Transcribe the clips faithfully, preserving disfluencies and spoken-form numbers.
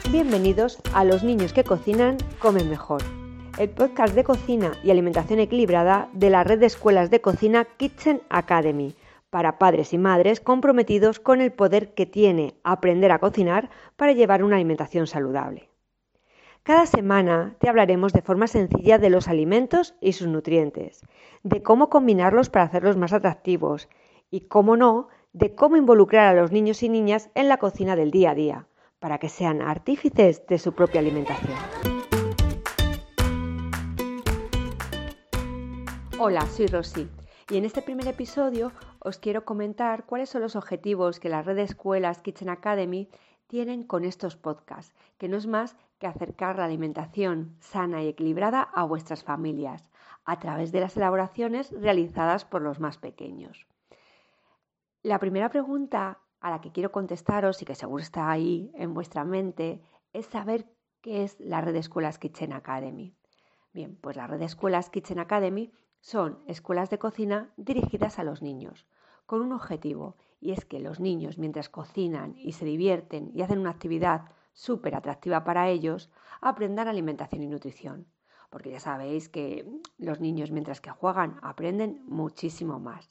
Bienvenidos a Los niños que cocinan comen mejor, el podcast de cocina y alimentación equilibrada de la red de escuelas de cocina Kitchen Academy, para padres y madres comprometidos con el poder que tiene aprender a cocinar para llevar una alimentación saludable. Cada semana te hablaremos de forma sencilla de los alimentos y sus nutrientes, de cómo combinarlos para hacerlos más atractivos y, cómo no, de cómo involucrar a los niños y niñas en la cocina del día a día, para que sean artífices de su propia alimentación. Hola, soy Rosy y en este primer episodio os quiero comentar cuáles son los objetivos que la red de escuelas Kitchen Academy tienen con estos podcasts, que no es más que acercar la alimentación sana y equilibrada a vuestras familias, a través de las elaboraciones realizadas por los más pequeños. La primera pregunta a la que quiero contestaros y que seguro está ahí en vuestra mente es saber qué es la red de escuelas Kitchen Academy. Bien, pues la red de escuelas Kitchen Academy son escuelas de cocina dirigidas a los niños, con un objetivo, y es que los niños, mientras cocinan y se divierten y hacen una actividad súper atractiva para ellos, aprendan alimentación y nutrición. Porque ya sabéis que los niños, mientras que juegan, aprenden muchísimo más.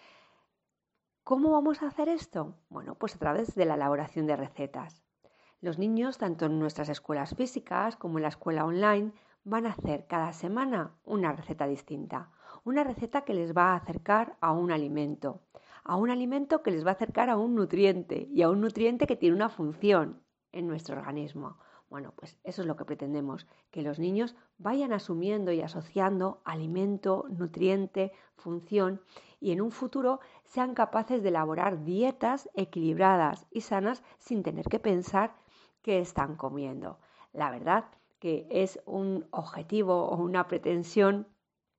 ¿Cómo vamos a hacer esto? Bueno, pues a través de la elaboración de recetas. Los niños, tanto en nuestras escuelas físicas como en la escuela online, van a hacer cada semana una receta distinta. Una receta que les va a acercar a un alimento. A un alimento que les va a acercar a un nutriente y a un nutriente que tiene una función en nuestro organismo. Bueno, pues eso es lo que pretendemos, que los niños vayan asumiendo y asociando alimento, nutriente, función y en un futuro sean capaces de elaborar dietas equilibradas y sanas sin tener que pensar qué están comiendo. La verdad que es un objetivo o una pretensión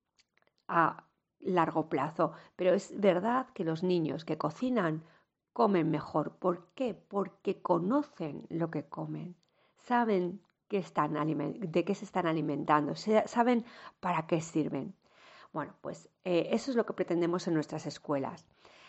a largo plazo, pero es verdad que los niños que cocinan comen mejor. ¿Por qué? Porque conocen lo que comen, saben qué están aliment- de qué se están alimentando, saben para qué sirven. Bueno, pues eh, eso es lo que pretendemos en nuestras escuelas.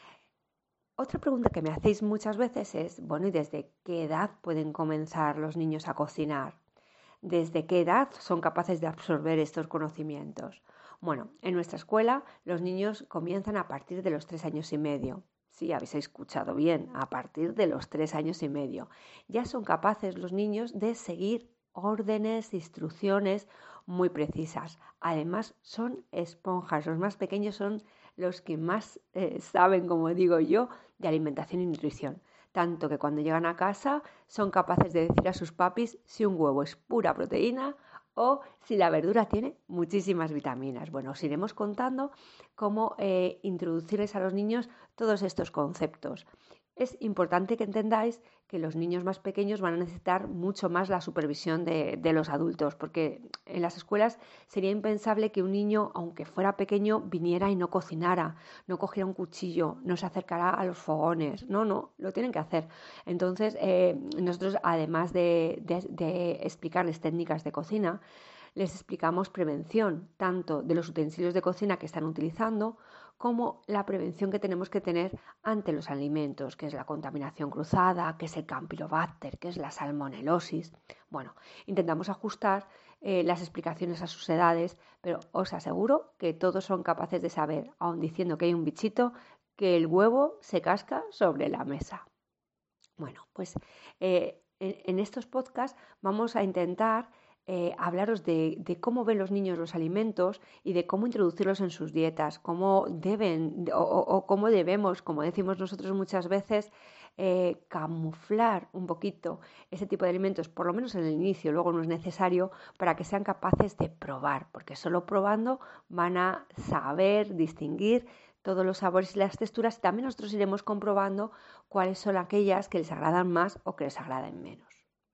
Otra pregunta que me hacéis muchas veces es, bueno, ¿y desde qué edad pueden comenzar los niños a cocinar? ¿Desde qué edad son capaces de absorber estos conocimientos? Bueno, en nuestra escuela los niños comienzan a partir de los tres años y medio. Sí, habéis escuchado bien, a partir de los tres años y medio. Ya son capaces los niños de seguir órdenes, instrucciones muy precisas. Además, son esponjas. Los más pequeños son los que más eh, saben, como digo yo, de alimentación y nutrición. Tanto que cuando llegan a casa son capaces de decir a sus papis si un huevo es pura proteína o si la verdura tiene muchísimas vitaminas. Bueno, os iremos contando cómo eh, introducirles a los niños todos estos conceptos. Es importante que entendáis que los niños más pequeños van a necesitar mucho más la supervisión de, de los adultos, porque en las escuelas sería impensable que un niño, aunque fuera pequeño, viniera y no cocinara, no cogiera un cuchillo, no se acercara a los fogones. No, no, lo tienen que hacer. Entonces, eh, nosotros, además de, de, de explicarles técnicas de cocina, les explicamos prevención, tanto de los utensilios de cocina que están utilizando, como la prevención que tenemos que tener ante los alimentos, que es la contaminación cruzada, que es el Campylobacter, que es la salmonelosis. Bueno, intentamos ajustar eh, las explicaciones a sus edades, pero os aseguro que todos son capaces de saber, aun diciendo que hay un bichito, que el huevo se casca sobre la mesa. Bueno, pues eh, en, en estos podcasts vamos a intentar Eh, hablaros de, de cómo ven los niños los alimentos y de cómo introducirlos en sus dietas, cómo deben o, o, o cómo debemos, como decimos nosotros muchas veces, eh, camuflar un poquito ese tipo de alimentos, por lo menos en el inicio, luego no es necesario, para que sean capaces de probar, porque solo probando van a saber distinguir todos los sabores y las texturas y también nosotros iremos comprobando cuáles son aquellas que les agradan más o que les agradan menos.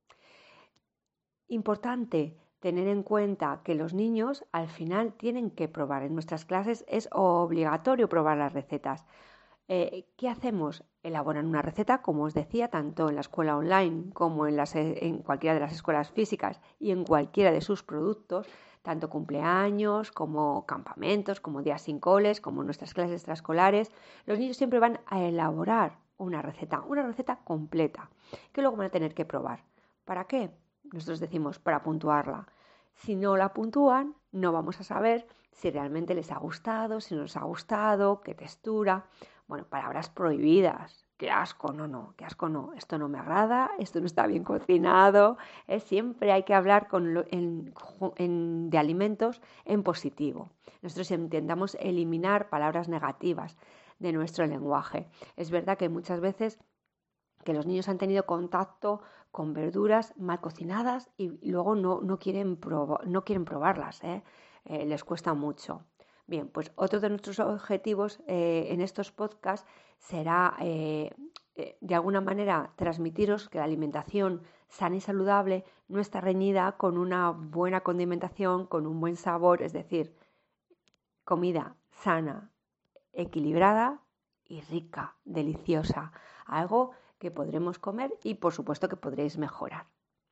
Importante tener en cuenta que los niños al final tienen que probar. En nuestras clases es obligatorio probar las recetas. Eh, ¿Qué hacemos? Elaboran una receta, como os decía, tanto en la escuela online como en, las, en cualquiera de las escuelas físicas y en cualquiera de sus productos, tanto cumpleaños como campamentos, como días sin coles, como nuestras clases extraescolares. Los niños siempre van a elaborar una receta, una receta completa, que luego van a tener que probar. ¿Para qué? nosotros decimos para puntuarla. Si no la puntúan, no vamos a saber si realmente les ha gustado, si no les ha gustado, qué textura. Bueno, palabras prohibidas. Qué asco, no, no, qué asco no. Esto no me agrada, esto no está bien cocinado. ¿eh? Siempre hay que hablar con lo, en, en, de alimentos en positivo. Nosotros intentamos eliminar palabras negativas de nuestro lenguaje. Es verdad que muchas veces que los niños han tenido contacto con verduras mal cocinadas y luego no, no, quieren, probar, no quieren probarlas, ¿eh? Eh, les cuesta mucho. Bien, pues otro de nuestros objetivos eh, en estos podcasts será, eh, eh, de alguna manera, transmitiros que la alimentación sana y saludable no está reñida con una buena condimentación, con un buen sabor, es decir, comida sana, equilibrada y rica, deliciosa, algo que podremos comer y por supuesto que podréis mejorar.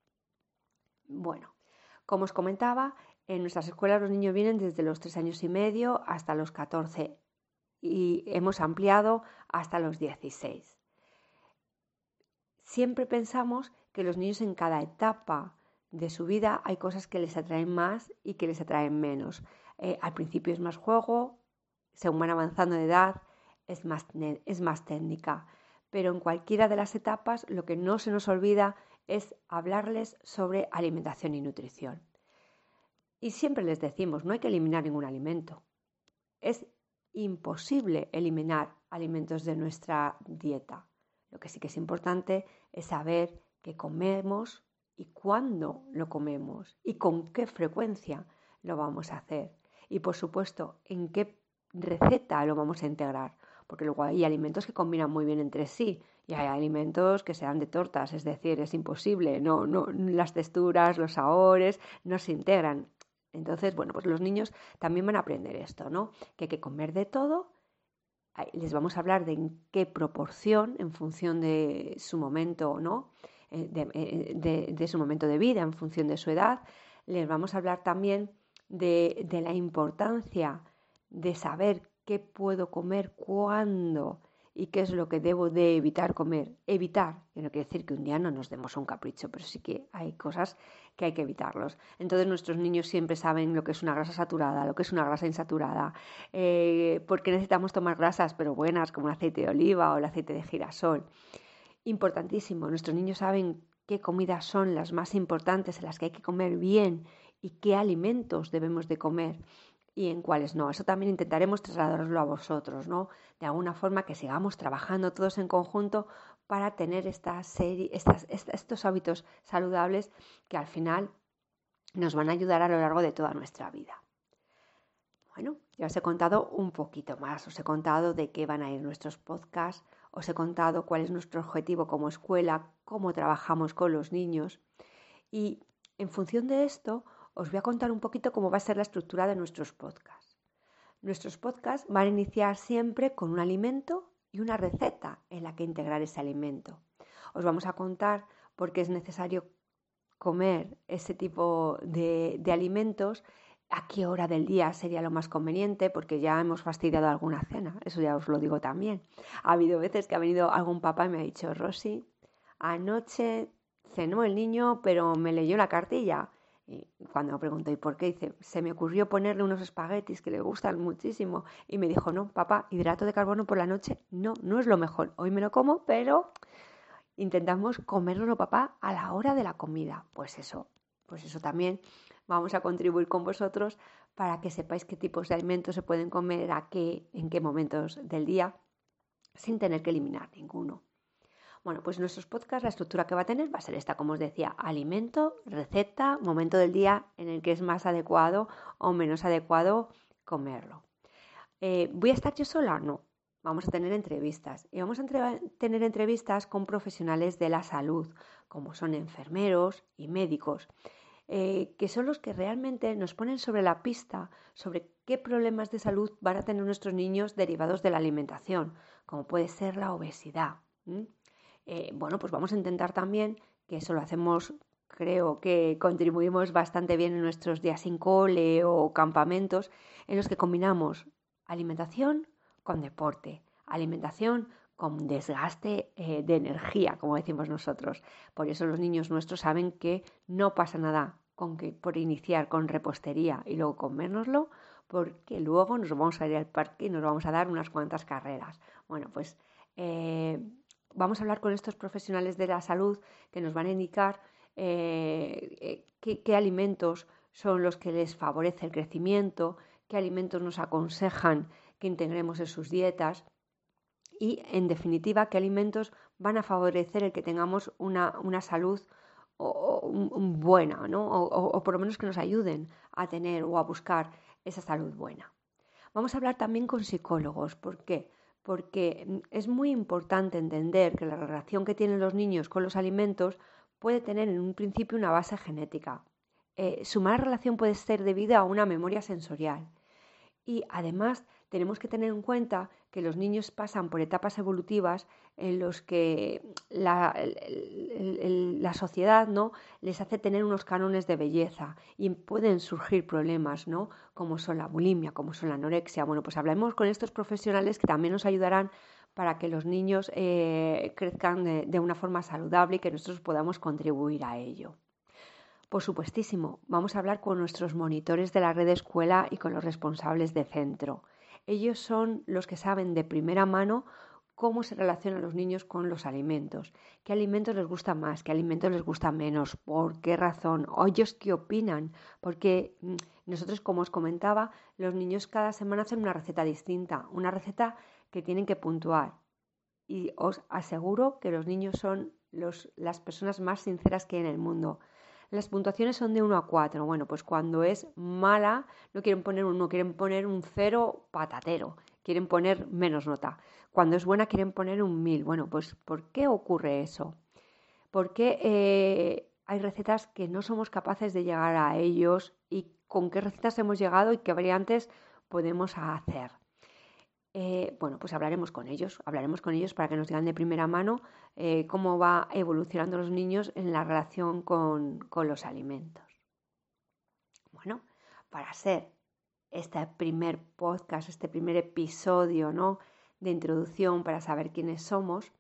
Bueno, como os comentaba, en nuestras escuelas los niños vienen desde los tres años y medio hasta los catorce y hemos ampliado hasta los dieciséis. Siempre pensamos que los niños en cada etapa de su vida hay cosas que les atraen más y que les atraen menos. Eh, al principio es más juego, según van avanzando de edad es más, es más técnica. Pero en cualquiera de las etapas lo que no se nos olvida es hablarles sobre alimentación y nutrición. Y siempre les decimos, no hay que eliminar ningún alimento. Es imposible eliminar alimentos de nuestra dieta. Lo que sí que es importante es saber qué comemos y cuándo lo comemos y con qué frecuencia lo vamos a hacer. Y por supuesto, en qué receta lo vamos a integrar. Porque luego hay alimentos que combinan muy bien entre sí y hay alimentos que sean de tortas, es decir, es imposible, no, no, las texturas, los sabores no se integran. Entonces, bueno, pues los niños también van a aprender esto, ¿no? Que hay que comer de todo. Les vamos a hablar de en qué proporción, en función de su momento, ¿no? De, de, de su momento de vida, en función de su edad. Les vamos a hablar también de, de la importancia de saber qué puedo comer, cuándo y qué es lo que debo de evitar comer. Evitar, que no quiere decir que un día no nos demos un capricho, pero sí que hay cosas que hay que evitarlos. Entonces nuestros niños siempre saben lo que es una grasa saturada, lo que es una grasa insaturada, eh, porque necesitamos tomar grasas pero buenas como el aceite de oliva o el aceite de girasol. Importantísimo, nuestros niños saben qué comidas son las más importantes, en las que hay que comer bien y qué alimentos debemos de comer y en cuáles no. Eso también intentaremos trasladarlo a vosotros, ¿no? De alguna forma que sigamos trabajando todos en conjunto para tener esta serie, estas, estos hábitos saludables que al final nos van a ayudar a lo largo de toda nuestra vida. Bueno, ya os he contado un poquito más, os he contado de qué van a ir nuestros podcasts, os he contado cuál es nuestro objetivo como escuela, cómo trabajamos con los niños y en función de esto os voy a contar un poquito cómo va a ser la estructura de nuestros podcasts. Nuestros podcasts van a iniciar siempre con un alimento y una receta en la que integrar ese alimento. Os vamos a contar por qué es necesario comer ese tipo de, de alimentos, a qué hora del día sería lo más conveniente, porque ya hemos fastidiado alguna cena, eso ya os lo digo también. Ha habido veces que ha venido algún papá y me ha dicho, Rosy, anoche cenó el niño, pero me leyó la cartilla. Y cuando me pregunto, ¿y por qué? Dice, se me ocurrió ponerle unos espaguetis que le gustan muchísimo. Y me dijo, no, papá, hidrato de carbono por la noche, no, no es lo mejor. Hoy me lo como, pero intentamos comérnoslo, papá, a la hora de la comida. Pues eso, pues eso también vamos a contribuir con vosotros para que sepáis qué tipos de alimentos se pueden comer, a qué, en qué momentos del día, sin tener que eliminar ninguno. Bueno, pues nuestros podcasts, la estructura que va a tener va a ser esta, como os decía, alimento, receta, momento del día en el que es más adecuado o menos adecuado comerlo. Eh, ¿Voy a estar yo sola? No. Vamos a tener entrevistas y vamos a entre- tener entrevistas con profesionales de la salud, como son enfermeros y médicos, eh, que son los que realmente nos ponen sobre la pista sobre qué problemas de salud van a tener nuestros niños derivados de la alimentación, como puede ser la obesidad. ¿Mm? Eh, bueno, pues vamos a intentar también, que eso lo hacemos, creo que contribuimos bastante bien en nuestros días sin cole o campamentos, en los que combinamos alimentación con deporte, alimentación con desgaste eh, de energía, como decimos nosotros. Por eso los niños nuestros saben que no pasa nada con que por iniciar con repostería y luego comérnoslo, porque luego nos vamos a ir al parque y nos vamos a dar unas cuantas carreras. Bueno, pues eh, vamos a hablar con estos profesionales de la salud que nos van a indicar eh, eh, qué, qué alimentos son los que les favorece el crecimiento, qué alimentos nos aconsejan que integremos en sus dietas y, en definitiva, qué alimentos van a favorecer el que tengamos una, una salud o, o, un, buena, ¿no? O, o, o por lo menos que nos ayuden a tener o a buscar esa salud buena. Vamos a hablar también con psicólogos. ¿Por qué? Porque es muy importante entender que la relación que tienen los niños con los alimentos puede tener en un principio una base genética. Eh, su mala relación puede ser debida a una memoria sensorial. Y además tenemos que tener en cuenta que los niños pasan por etapas evolutivas en los que la, el, el, el, la sociedad, ¿no?, les hace tener unos cánones de belleza y pueden surgir problemas, ¿no?, como son la bulimia, como son la anorexia. Bueno, pues hablemos con estos profesionales que también nos ayudarán para que los niños eh, crezcan de, de una forma saludable y que nosotros podamos contribuir a ello. Por supuestísimo, vamos a hablar con nuestros monitores de la red de escuela y con los responsables de centro. Ellos son los que saben de primera mano cómo se relacionan los niños con los alimentos, qué alimentos les gustan más, qué alimentos les gustan menos, por qué razón, o ellos qué opinan, porque nosotros, como os comentaba, los niños cada semana hacen una receta distinta, una receta que tienen que puntuar. Y os aseguro que los niños son los, las personas más sinceras que hay en el mundo. Las puntuaciones son de uno a cuatro. Bueno, pues cuando es mala no quieren poner un uno, quieren poner un cero patatero, quieren poner menos nota. Cuando es buena quieren poner un mil. Bueno, pues ¿por qué ocurre eso? Porque eh, hay recetas que no somos capaces de llegar a ellos y con qué recetas hemos llegado y qué variantes podemos hacer. Eh, bueno, pues hablaremos con ellos, hablaremos con ellos para que nos digan de primera mano eh, cómo va evolucionando los niños en la relación con, con los alimentos. Bueno, para hacer este primer podcast, este primer episodio, ¿no?, de introducción para saber quiénes somos,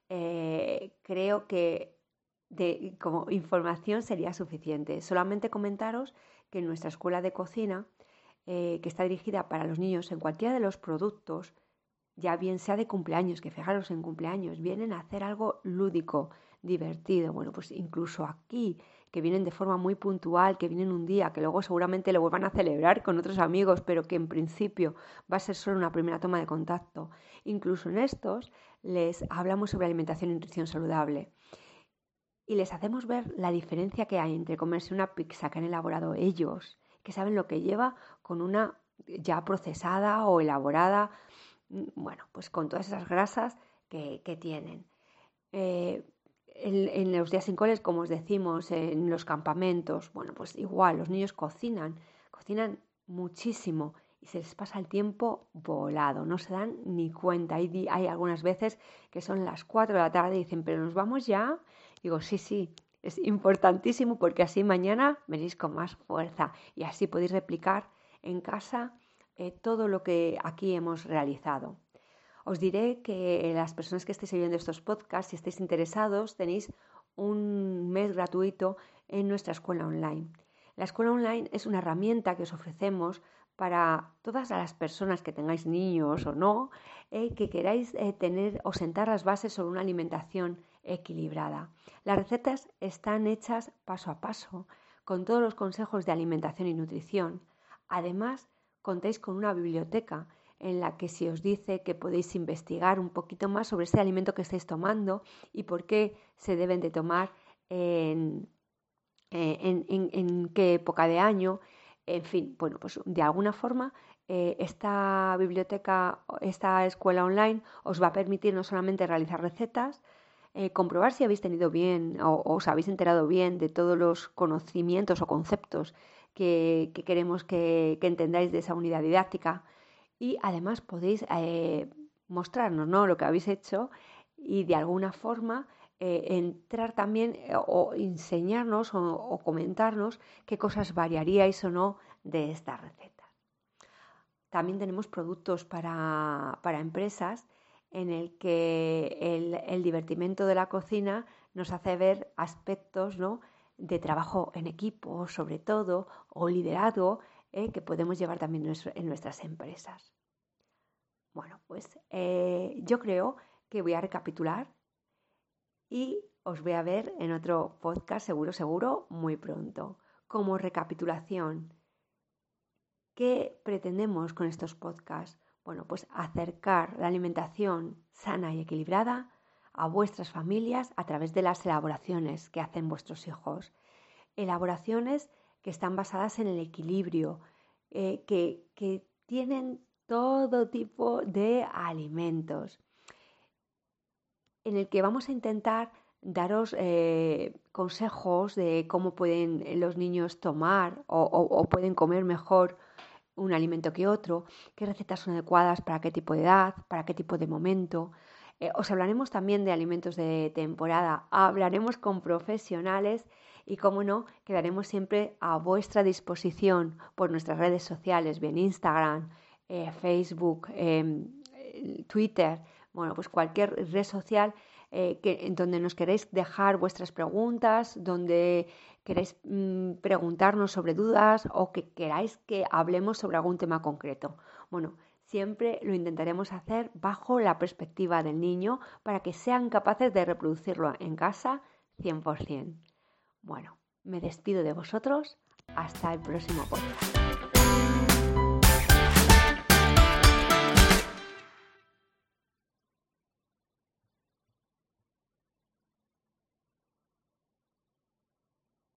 eh, creo que de, como información sería suficiente. Solamente comentaros que en nuestra escuela de cocina, Eh, que está dirigida para los niños, en cualquiera de los productos, ya bien sea de cumpleaños, que fijaros, en cumpleaños vienen a hacer algo lúdico, divertido. Bueno, pues incluso aquí, que vienen de forma muy puntual, que vienen un día, que luego seguramente lo vuelvan a celebrar con otros amigos, pero que en principio va a ser solo una primera toma de contacto. Incluso en estos les hablamos sobre alimentación y nutrición saludable. Y les hacemos ver la diferencia que hay entre comerse una pizza que han elaborado ellos, que saben lo que lleva, con una ya procesada o elaborada, bueno, pues con todas esas grasas que, que tienen. Eh, en, en los días sin coles, como os decimos, en los campamentos, bueno, pues igual, los niños cocinan, cocinan muchísimo y se les pasa el tiempo volado, no se dan ni cuenta. Hay, hay algunas veces que son las cuatro de la tarde y dicen, pero nos vamos ya. Digo, sí, sí, es importantísimo porque así mañana venís con más fuerza y así podéis replicar en casa eh, todo lo que aquí hemos realizado. Os diré que las personas que estéis oyendo estos podcasts, si estáis interesados, tenéis un mes gratuito en nuestra escuela online. La escuela online es una herramienta que os ofrecemos para todas las personas que tengáis niños o no, eh, que queráis eh, tener o sentar las bases sobre una alimentación equilibrada. Las recetas están hechas paso a paso, con todos los consejos de alimentación y nutrición. Además, contáis con una biblioteca en la que se os dice que podéis investigar un poquito más sobre ese alimento que estáis tomando y por qué se deben de tomar en, en, en, en qué época de año. En fin, bueno, pues de alguna forma eh, esta biblioteca, esta escuela online os va a permitir no solamente realizar recetas, Eh, comprobar si habéis tenido bien o, o os habéis enterado bien de todos los conocimientos o conceptos que, que queremos que, que entendáis de esa unidad didáctica y además podéis eh, mostrarnos, ¿no?, lo que habéis hecho y de alguna forma eh, entrar también eh, o enseñarnos o, o comentarnos qué cosas variaríais o no de estas recetas. También tenemos productos para, para empresas en el que el, el divertimento de la cocina nos hace ver aspectos, ¿no?, de trabajo en equipo, sobre todo, o liderazgo, eh, que podemos llevar también en nuestras empresas. Bueno, pues eh, yo creo que voy a recapitular y os voy a ver en otro podcast, seguro, seguro, muy pronto. Como recapitulación, ¿qué pretendemos con estos podcasts? Bueno, pues acercar la alimentación sana y equilibrada a vuestras familias a través de las elaboraciones que hacen vuestros hijos. Elaboraciones que están basadas en el equilibrio, eh, que, que tienen todo tipo de alimentos, en el que vamos a intentar daros eh, consejos de cómo pueden los niños tomar o, o, o pueden comer mejor un alimento que otro, qué recetas son adecuadas para qué tipo de edad, para qué tipo de momento. Eh, os hablaremos también de alimentos de temporada, hablaremos con profesionales y, como no, quedaremos siempre a vuestra disposición por nuestras redes sociales, bien Instagram, eh, Facebook, eh, Twitter, bueno, pues cualquier red social eh, que, en donde nos queréis dejar vuestras preguntas, donde queréis mmm, preguntarnos sobre dudas o que queráis que hablemos sobre algún tema concreto. Bueno, siempre lo intentaremos hacer bajo la perspectiva del niño para que sean capaces de reproducirlo en casa cien por ciento. Bueno, me despido de vosotros. Hasta el próximo podcast.